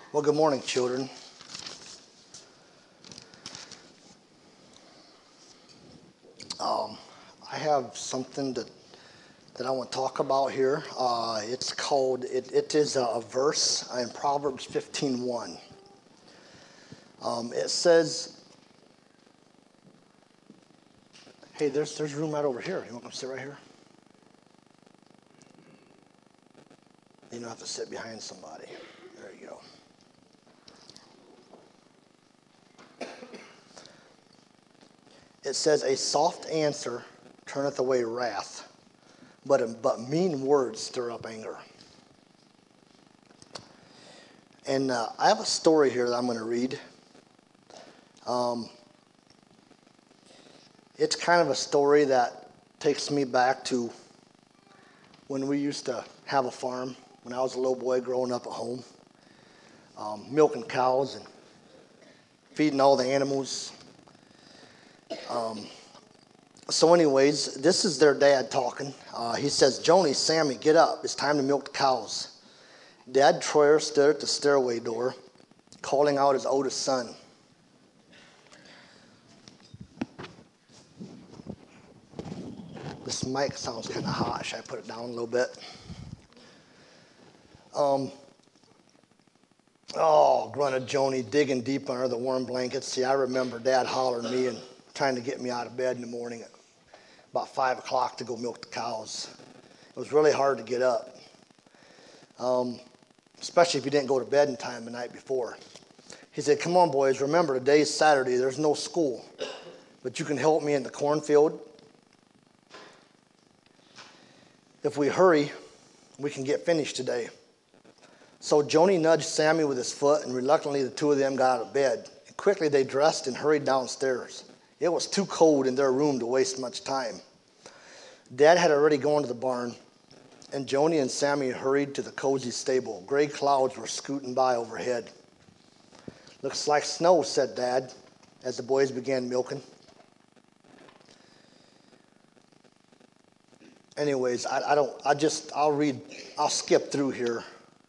Well, good morning, children. I have something that I want to talk about here. It's called, it is a verse in Proverbs 15:1. It says, hey, there's room right over here. You want to come sit right here? You don't have to sit behind somebody. There you go. It says, a soft answer turneth away wrath, but mean words stir up anger. And I have a story here that I'm going to read. It's kind of a story that takes me back to when we used to have a farm, when I was a little boy growing up at home, milking cows and feeding all the animals. So anyways, this is their dad talking. He says, Joni, Sammy, get up. It's time to milk the cows. Dad Troyer stood at the stairway door, calling out his oldest son. This mic sounds kind of hot. Should I put it down a little bit? Oh, grunted Joni, digging deep under the warm blankets. See, I remember Dad hollering at me and trying to get me out of bed in the morning at about 5 o'clock to go milk the cows. It was really hard to get up, especially if you didn't go to bed in time the night before. He said, come on, boys, remember, today's Saturday. There's no school, but you can help me in the cornfield. If we hurry, we can get finished today. So Joni nudged Sammy with his foot, and reluctantly the two of them got out of bed. And quickly they dressed and hurried downstairs. It was too cold in their room to waste much time. Dad had already gone to the barn, and Joni and Sammy hurried to the cozy stable. Gray clouds were scooting by overhead. Looks like snow, said Dad, as the boys began milking. Anyways, I'll skip through here.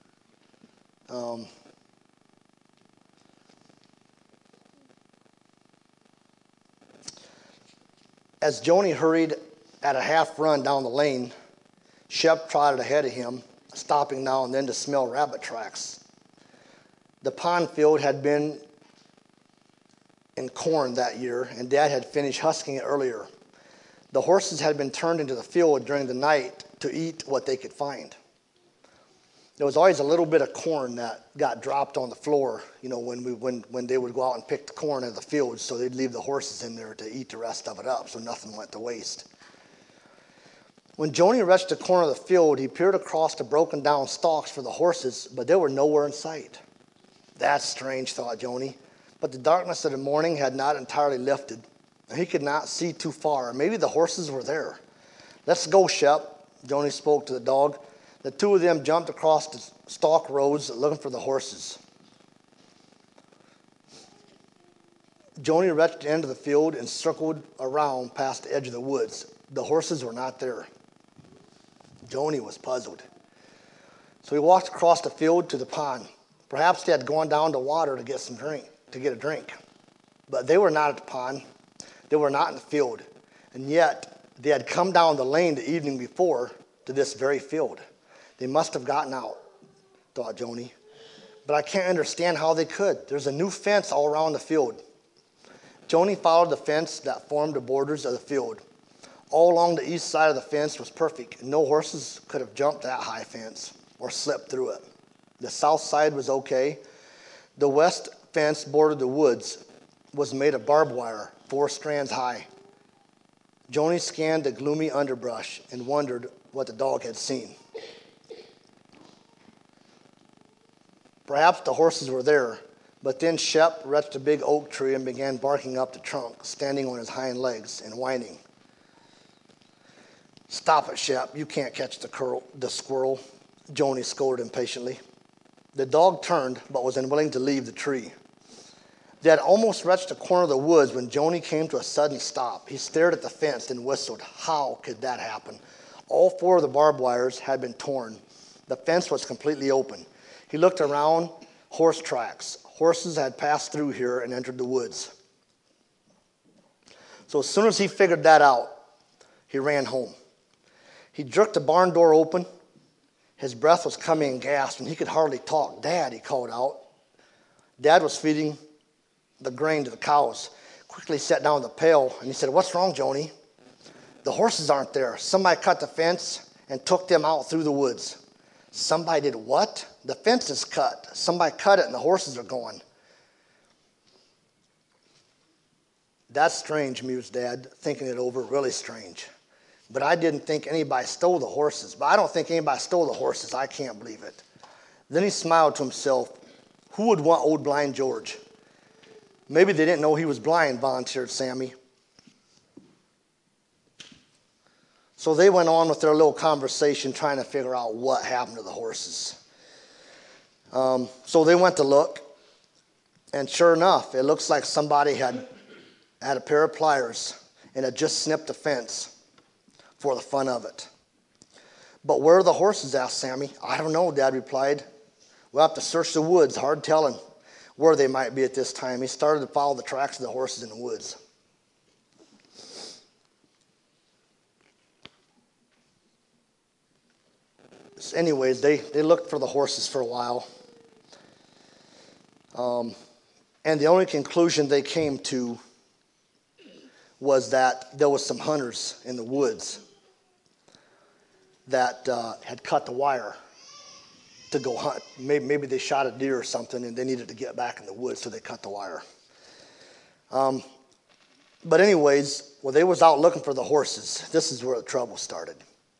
As Joni hurried at a half run down the lane, Shep trotted ahead of him, stopping now and then to smell rabbit tracks. The pond field had been in corn that year, and Dad had finished husking it earlier. The horses had been turned into the field during the night to eat what they could find. There was always a little bit of corn that got dropped on the floor, when they would go out and pick the corn in the field, so they'd leave the horses in there to eat the rest of it up, so nothing went to waste. When Joni reached the corner of the field, he peered across the broken down stalks for the horses, but they were nowhere in sight. That's strange, thought Joni, but the darkness of the morning had not entirely lifted, and he could not see too far. Maybe the horses were there. Let's go, Shep, Joni spoke to the dog. The two of them jumped across the stalk rows looking for the horses. Joni reached the end of the field and circled around past the edge of the woods. The horses were not there. Joni was puzzled. So he walked across the field to the pond. Perhaps they had gone down to water to get a drink. But they were not at the pond. They were not in the field. And yet, they had come down the lane the evening before to this very field. They must have gotten out, thought Joni. But I can't understand how they could. There's a new fence all around the field. Joni followed the fence that formed the borders of the field. All along the east side of the fence was perfect. No horses could have jumped that high fence or slipped through it. The south side was okay. The west fence bordered the woods, was made of barbed wire, 4 strands high. Joni scanned the gloomy underbrush and wondered what the dog had seen. Perhaps the horses were there, but then Shep reached a big oak tree and began barking up the trunk, standing on his hind legs and whining. Stop it, Shep. You can't catch the squirrel, Joni scolded impatiently. The dog turned, but was unwilling to leave the tree. They had almost reached the corner of the woods when Joni came to a sudden stop. He stared at the fence and whistled. How could that happen? All 4 of the barbed wires had been torn. The fence was completely open. He looked around horse tracks. Horses had passed through here and entered the woods. So as soon as he figured that out, he ran home. He jerked the barn door open. His breath was coming in gasps, and he could hardly talk. "Dad," he called out. Dad was feeding the grain to the cows. Quickly sat down with the pail, and he said, "What's wrong, Joni?" "The horses aren't there. Somebody cut the fence and took them out through the woods." "Somebody did what?" "The fence is cut. Somebody cut it, and the horses are gone." "That's strange," mused Dad, thinking it over, really strange. "But I didn't think anybody stole the horses. But I don't think anybody stole the horses. I can't believe it." Then he smiled to himself. Who would want old blind George? "Maybe they didn't know he was blind," volunteered Sammy. So they went on with their little conversation, trying to figure out what happened to the horses. So they went to look, and sure enough, it looks like somebody had a pair of pliers and had just snipped the fence for the fun of it. "But where are the horses?" asked Sammy. "I don't know," Dad replied. "We'll have to search the woods. Hard telling where they might be at this time." He started to follow the tracks of the horses in the woods. Anyways, they looked for the horses for a while. And the only conclusion they came to was that there was some hunters in the woods that had cut the wire to go hunt. Maybe they shot a deer or something and they needed to get back in the woods, so they cut the wire. But anyways, well, they was out looking for the horses. This is where the trouble started.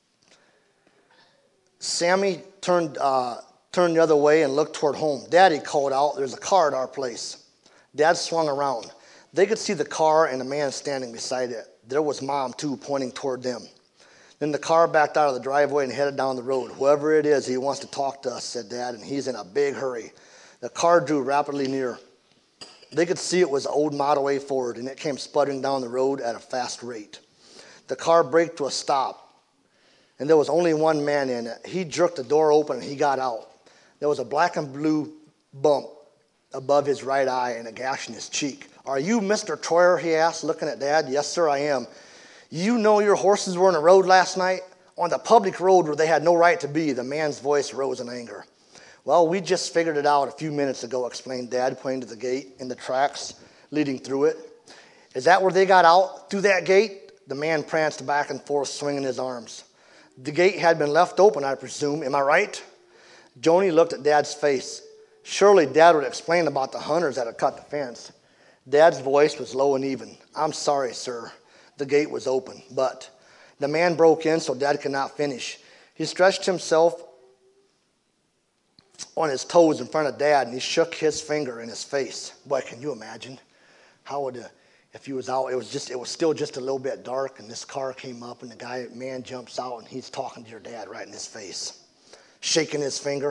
Sammy turned the other way and looked toward home. "Daddy," called out, "there's a car at our place." Dad swung around. They could see the car and a man standing beside it. There was Mom, too, pointing toward them. Then the car backed out of the driveway and headed down the road. "Whoever it is, he wants to talk to us," said Dad, "and he's in a big hurry." The car drew rapidly near. They could see it was an old Model A Ford, and it came sputtering down the road at a fast rate. The car braked to a stop, and there was only one man in it. He jerked the door open, and he got out. There was a black and blue bump above his right eye and a gash in his cheek. "Are you Mr. Troyer?" he asked, looking at Dad. "Yes, sir, I am." "You know your horses were on the road last night?" "On the public road where they had no right to be." The man's voice rose in anger. "Well, we just figured it out a few minutes ago," explained Dad, pointing to the gate in the tracks leading through it. "Is that where they got out, through that gate?" The man pranced back and forth, swinging his arms. "The gate had been left open, I presume. Am I right?" Joni looked at Dad's face. Surely Dad would explain about the hunters that had cut the fence. Dad's voice was low and even. "I'm sorry, sir. The gate was open, but..." The man broke in, so Dad could not finish. He stretched himself on his toes in front of Dad, and he shook his finger in his face. Boy, can you imagine? How would if he was out? It was still just a little bit dark, and this car came up, and the man jumps out, and he's talking to your dad right in his face, shaking his finger.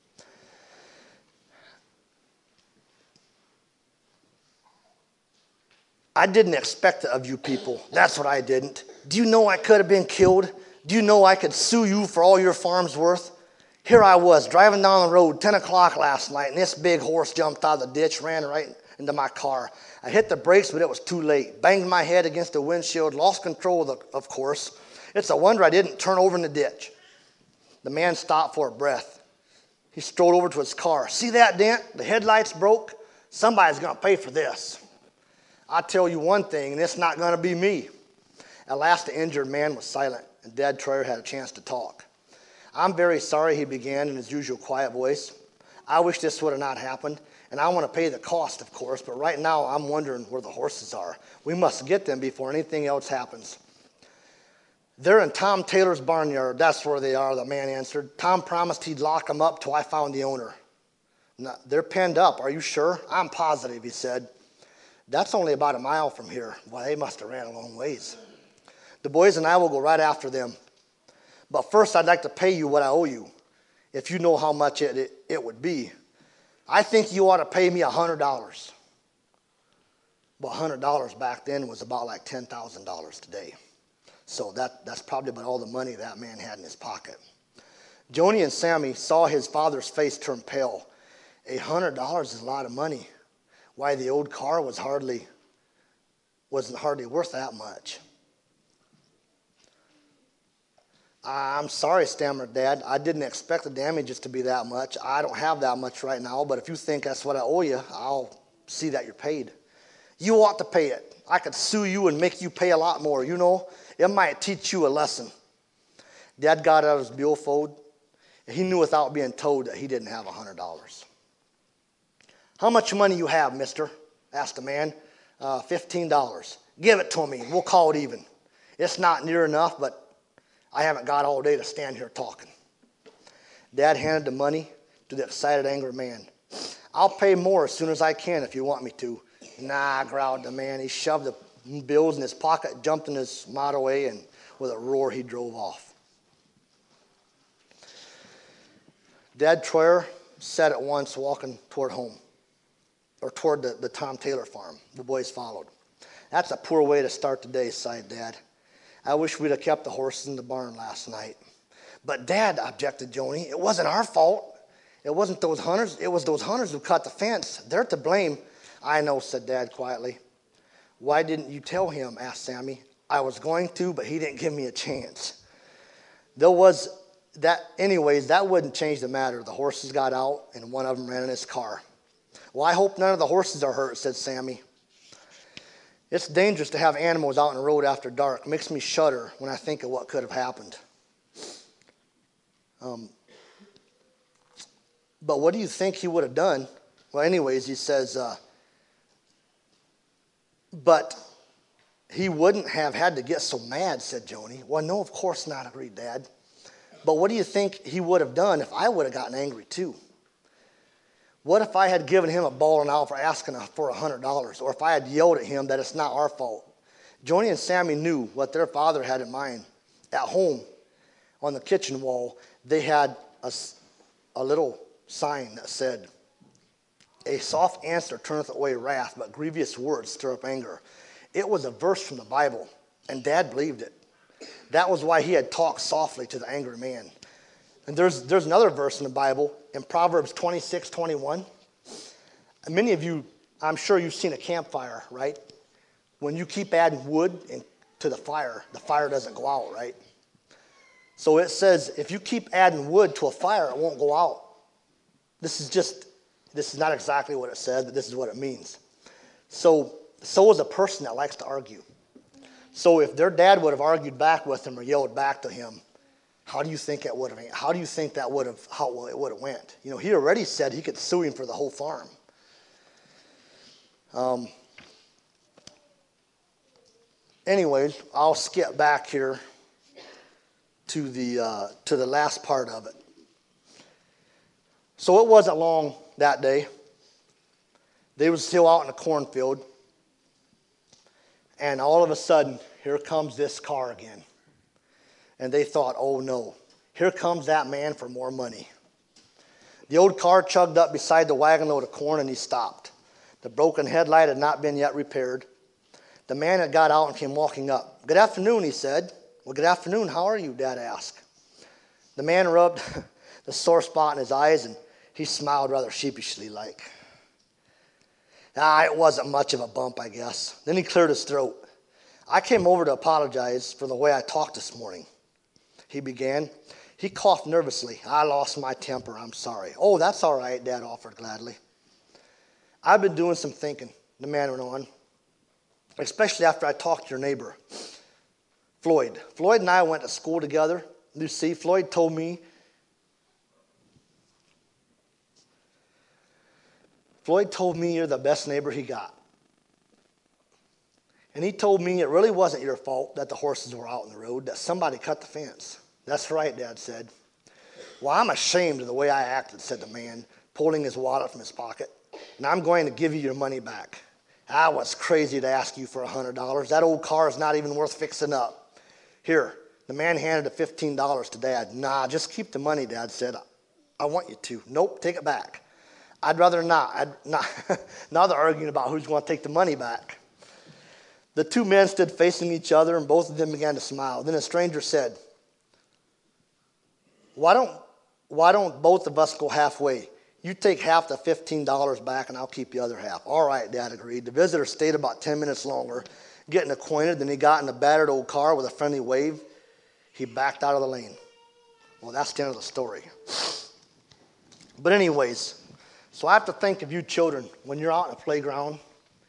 "I didn't expect it of you people. That's what I didn't. Do you know I could have been killed? Do you know I could sue you for all your farm's worth? Here I was, driving down the road, 10 o'clock last night, and this big horse jumped out of the ditch, ran right into my car. I hit the brakes, but it was too late. Banged my head against the windshield, lost control, of course. It's a wonder I didn't turn over in the ditch." The man stopped for a breath. He strolled over to his car. "See that dent? The headlights broke? Somebody's going to pay for this. I tell you one thing, and it's not going to be me." At last, the injured man was silent, and Dad Troyer had a chance to talk. "I'm very sorry," he began in his usual quiet voice. "I wish this would have not happened, and I want to pay the cost, of course, but right now I'm wondering where the horses are. We must get them before anything else happens." "They're in Tom Taylor's barnyard. That's where they are," the man answered. "Tom promised he'd lock them up till I found the owner." "No, they're penned up. Are you sure?" "I'm positive," he said. "That's only about a mile from here." "Well, they must have ran a long ways." "The boys and I will go right after them. But first I'd like to pay you what I owe you, if you know how much it would be." "I think you ought to pay me $100. Well, $100 back then was about like $10,000 today. So that's probably about all the money that man had in his pocket. Joni and Sammy saw his father's face turn pale, $100 is a lot of money. Why, the old car wasn't hardly worth that much. I'm sorry, stammered Dad. I didn't expect the damages to be that much. I don't have that much right now, but if you think that's what I owe you, I'll see that you're paid. You ought to pay it. I could sue you and make you pay a lot more. You know, it might teach you a lesson. Dad got out of his billfold. He knew without being told that he didn't have $100. How much money you have, mister? Asked the man. $15. Give it to me. We'll call it even. It's not near enough, but I haven't got all day to stand here talking. Dad handed the money to the excited, angry man. I'll pay more as soon as I can if you want me to. Nah, growled the man. He shoved the bills in his pocket, jumped in his Model A, and with a roar, he drove off. Dad Troyer said at once, walking toward home, or toward the Tom Taylor farm. The boys followed. That's a poor way to start the day, sighed Dad. I wish we'd have kept the horses in the barn last night. But Dad, objected Joni, it wasn't our fault. It wasn't those hunters. It was those hunters who cut the fence. They're to blame. I know, said Dad quietly. Why didn't you tell him, asked Sammy. I was going to, but he didn't give me a chance. Anyways, that wouldn't change the matter. The horses got out, and one of them ran in his car. Well, I hope none of the horses are hurt, said Sammy. It's dangerous to have animals out on the road after dark. It makes me shudder when I think of what could have happened. But what do you think he would have done? Well, anyways, he says, but he wouldn't have had to get so mad, said Joni. Well, no, of course not, agreed Dad. But what do you think he would have done if I would have gotten angry too? What if I had given him a bawling out for asking for $100? Or if I had yelled at him that it's not our fault? Joni and Sammy knew what their father had in mind. At home, on the kitchen wall, they had a little sign that said, a soft answer turneth away wrath, but grievous words stir up anger. It was a verse from the Bible, and Dad believed it. That was why he had talked softly to the angry man. And there's another verse in the Bible, in Proverbs 26:21. Many of you, I'm sure you've seen a campfire, right? When you keep adding wood to the fire doesn't go out, right? So it says, if you keep adding wood to a fire, it won't go out. This is not exactly what it says, but this is what it means. So is a person that likes to argue. So if their dad would have argued back with him or yelled back to him, how do you think that would have went? You know, he already said he could sue him for the whole farm. Anyways, I'll skip back here to the last part of it. So it wasn't long that day. They were still out in the cornfield, and all of a sudden, here comes this car again. And they thought, oh no, here comes that man for more money. The old car chugged up beside the wagon load of corn, and he stopped. The broken headlight had not been yet repaired. The man had got out and came walking up. Good afternoon, he said. Well, good afternoon, how are you, Dad asked. The man rubbed the sore spot in his eyes, and he smiled rather sheepishly like. It wasn't much of a bump, I guess. Then he cleared his throat. I came over to apologize for the way I talked this morning, he began. He coughed nervously. I lost my temper. I'm sorry. Oh, that's all right, Dad offered gladly. I've been doing some thinking, the man went on, especially after I talked to your neighbor, Floyd. Floyd and I went to school together. You see, Floyd told me you're the best neighbor he got. And he told me it really wasn't your fault that the horses were out on the road, that somebody cut the fence. That's right, Dad said. Well, I'm ashamed of the way I acted, said the man, pulling his wallet from his pocket. And I'm going to give you your money back. I was crazy to ask you for $100. That old car is not even worth fixing up. Here, the man handed the $15 to Dad. Nah, just keep the money, Dad said. I want you to. Nope, take it back. I'd rather not. Now they're arguing about who's going to take the money back. The two men stood facing each other, and both of them began to smile. Then a stranger said, Why don't both of us go halfway? You take half the $15 back and I'll keep the other half. All right, Dad agreed. The visitor stayed about 10 minutes longer, getting acquainted. Then he got in a battered old car with a friendly wave. He backed out of the lane. Well, that's the end of the story. But anyways, so I have to think of you children when you're out in the playground.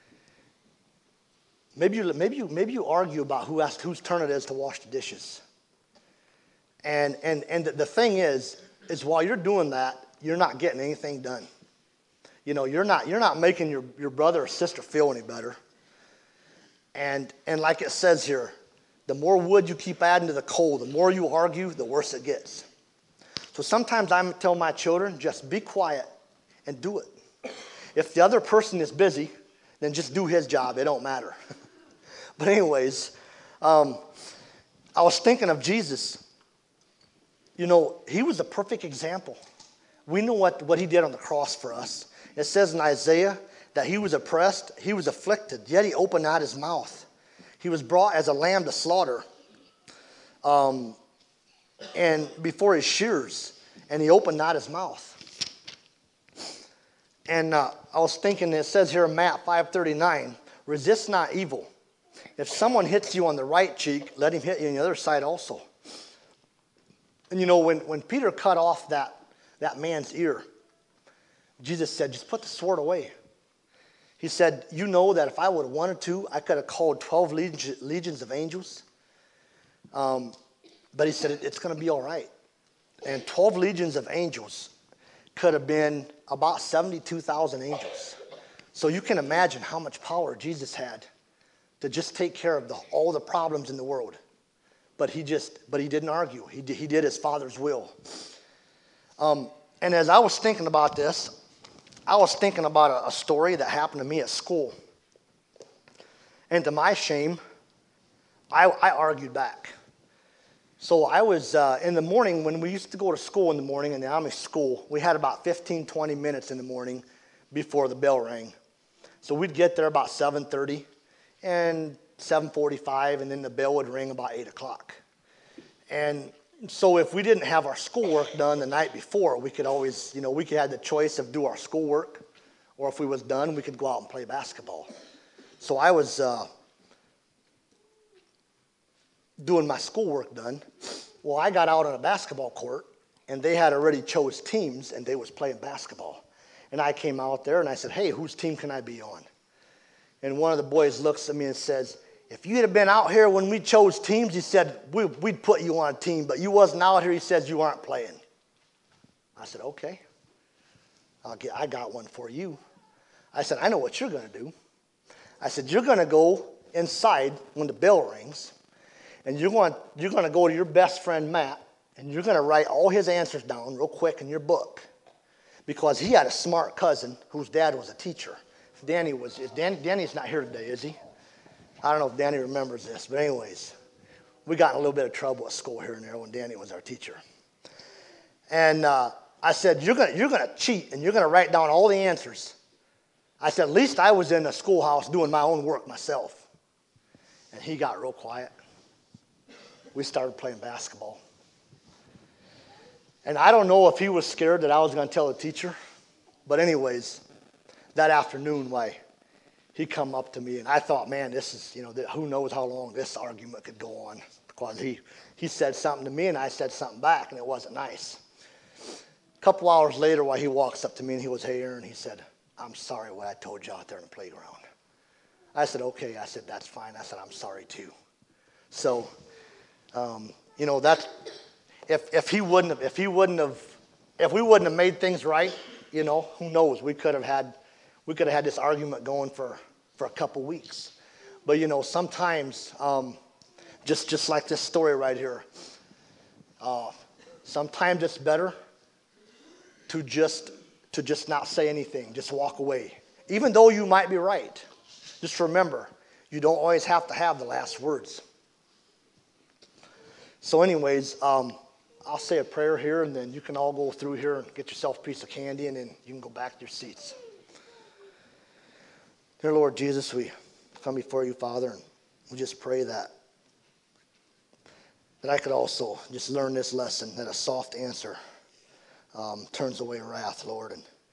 Maybe you argue about whose turn it is to wash the dishes. And the thing is while you're doing that, you're not getting anything done. You know, you're not making your brother or sister feel any better. And like it says here, the more wood you keep adding to the coal, the more you argue, the worse it gets. So sometimes I tell my children, just be quiet and do it. If the other person is busy, then just do his job. It don't matter. But anyways, I was thinking of Jesus. You know, he was a perfect example. We know what he did on the cross for us. It says in Isaiah that he was oppressed, he was afflicted, yet he opened not his mouth. He was brought as a lamb to slaughter, and before his shears, and he opened not his mouth. And I was thinking, it says here in Matt 5:39, resist not evil. If someone hits you on the right cheek, let him hit you on the other side also. And you know, when Peter cut off that man's ear, Jesus said, just put the sword away. He said, you know that if I would have wanted to, I could have called 12 legions of angels. But he said, it's going to be all right. And 12 legions of angels could have been about 72,000 angels. So you can imagine how much power Jesus had to just take care of all the problems in the world. But he didn't argue. He did his Father's will. And as I was thinking about this, I was thinking about a story that happened to me at school. And to my shame, I argued back. So I was, in the morning, when we used to go to school in the morning, in the Amish school, we had about 15, 20 minutes in the morning before the bell rang. So we'd get there about 7:30 and 7:45, and then the bell would ring about 8 o'clock. And so if we didn't have our schoolwork done the night before, we could always, we could have the choice of do our schoolwork, or if we was done, we could go out and play basketball. So I was doing my schoolwork done. Well, I got out on a basketball court, and they had already chose teams, and they was playing basketball. And I came out there, and I said, hey, whose team can I be on? And one of the boys looks at me and says, if you'd have been out here when we chose teams, he said, we'd put you on a team, but you wasn't out here, he says you aren't playing. I said, okay, I got one for you. I said, I know what you're going to do. I said, you're going to go inside when the bell rings, and you're going to go to your best friend, Matt, and you're going to write all his answers down real quick in your book, because he had a smart cousin whose dad was a teacher. Danny's not here today, is he? I don't know if Danny remembers this, but anyways, we got in a little bit of trouble at school here and there when Danny was our teacher. And I said, you're gonna cheat, and you're going to write down all the answers. I said, at least I was in the schoolhouse doing my own work myself. And he got real quiet. We started playing basketball. And I don't know if he was scared that I was going to tell the teacher, but anyways, that afternoon, he come up to me, and I thought, man, this is, who knows how long this argument could go on, because he said something to me, and I said something back, and it wasn't nice. A couple hours later, he walks up to me, and he was, hey, Aaron, he said, I'm sorry what I told you out there in the playground. I said, okay. I said, that's fine. I said, I'm sorry, too. So, that's, if we wouldn't have made things right, who knows? We could have had this argument going for a couple weeks. But, sometimes, just like this story right here, sometimes it's better to just not say anything, just walk away. Even though you might be right, just remember, you don't always have to have the last words. So anyways, I'll say a prayer here, and then you can all go through here and get yourself a piece of candy, and then you can go back to your seats. Dear Lord Jesus, we come before you, Father, and we just pray that I could also just learn this lesson, that a soft answer turns away wrath, Lord. And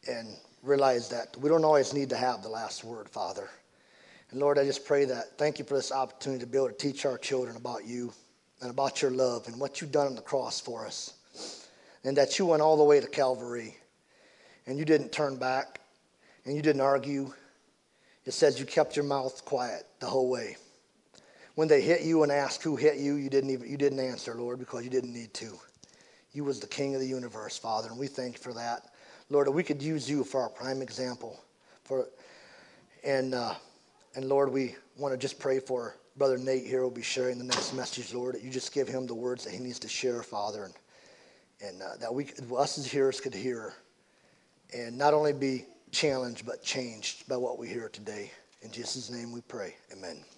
and realize that we don't always need to have the last word, Father. And Lord, I just pray that, thank you for this opportunity to be able to teach our children about you and about your love and what you've done on the cross for us. And that you went all the way to Calvary and you didn't turn back and you didn't argue. It says you kept your mouth quiet the whole way. When they hit you and asked who hit you, you didn't answer, Lord, because you didn't need to. You was the King of the universe, Father, and we thank you for that. Lord, that we could use you for our prime example. And Lord, we want to just pray for Brother Nate here who will be sharing the next message, Lord, that you just give him the words that he needs to share, Father, and that us as hearers could hear and not only be challenged but changed by what we hear today. In Jesus' name we pray. Amen.